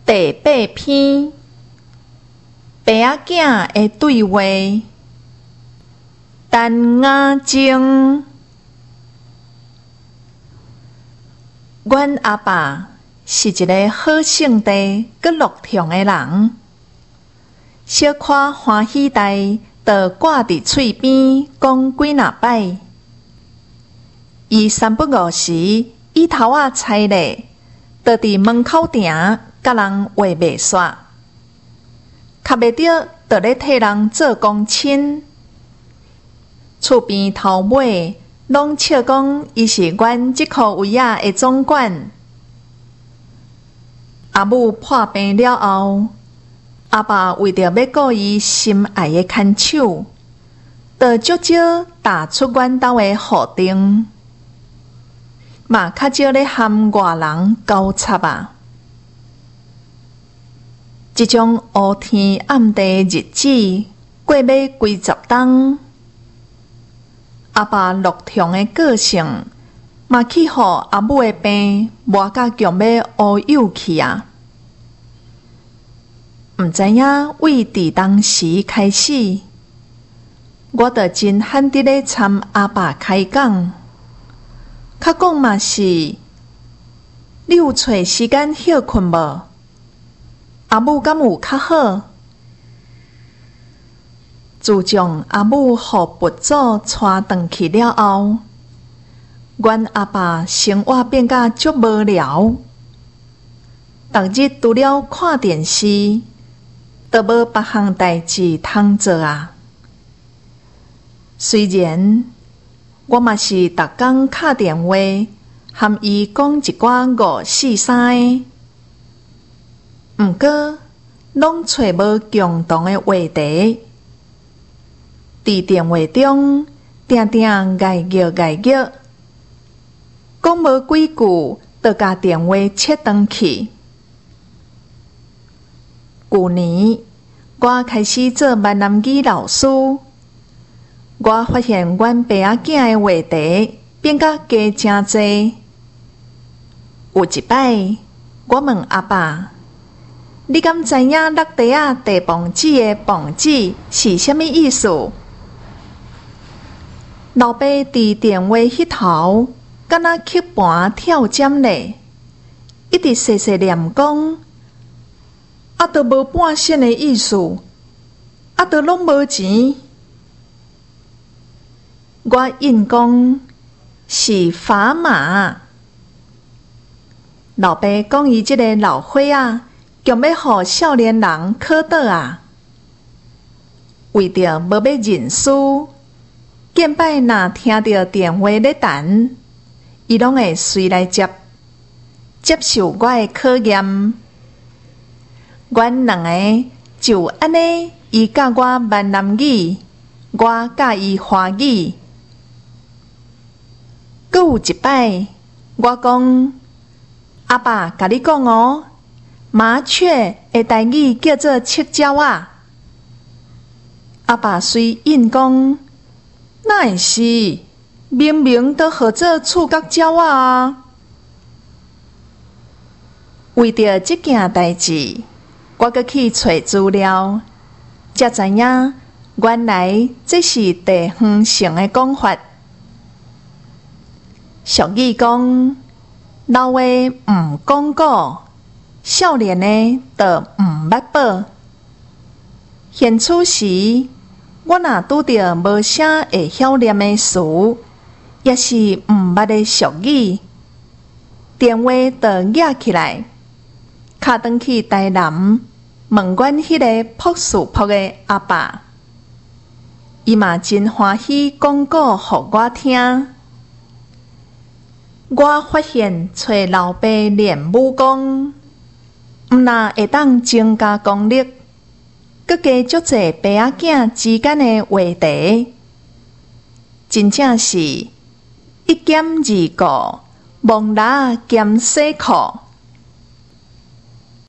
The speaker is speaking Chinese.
第8篇，爸仔囝的对话。陈雅静，阮阿爸是一个好性地佮乐天的人，小可欢喜代就挂伫喙边讲几若摆。伊三不五时，伊头仔菜咧，就伫门口埕甲人话袂煞，较袂着就咧替人做公亲。厝边头尾拢笑讲伊是阮即箍位仔的总管。阿母破病了后，阿爸为着要顾伊心爱的牵手，就足少踏出阮兜的户庭，嘛较少咧含外人交插啊。即种乌天暗地日子过要几十冬，阿爸乐天的个性嘛去互阿母的病磨甲强要乌有去啊。毋知影为伫当时开始，我就真罕得咧参阿爸开讲，较讲嘛是，你有找时间休困无？阿母敢有较好？自从阿母互佛祖带转去了后，阮阿爸生活变甲足无聊，逐日除了看电视，都无别项代志通做啊。虽然我嘛是逐工敲电话，含伊讲一寡5、4、3的，毋过拢找无共同的话题。伫电话中定定爱叫，讲无几句，就甲电话切断去。去年我开始做闽南语老师，我发现阮爸仔囝的话题变甲加真济。有一摆，我问阿爸：“你敢知影落地仔地磅子的磅子是啥物意思？”老爸伫电话迄头，敢若吸盘跳针咧，一直细细念讲。啊，都无半仙的意思，啊，都拢无钱。我应讲是砝码。老爸讲伊即个老伙仔，强要互少年人考倒啊。为着无要认输，见摆若听到电话咧弹，伊拢会随来接受我的考验。阮两个就安尼，伊教我闽南语，我教伊华语。搁有一摆，我讲阿爸甲你讲哦，麻雀的台语叫做七鸟啊。阿爸随应讲，哪会是？明明都号做触角鸟啊！为着即件代志，我阁去找资料，才知影原来这是地方性的讲法。俗语讲，老的毋讲古，少年的就毋捌报。现此时，我若拄着无啥会晓念的词，也是毋捌的俗语，电话就举起来，敲转去台南。问阮迄个朴素朴的阿爸，伊嘛真欢喜讲故互我听。我发现找老爸练武功，毋但会当增加功力，阁加足济爸仔囝之间的话题，真正是一兼二顾，忙拉兼洗裤。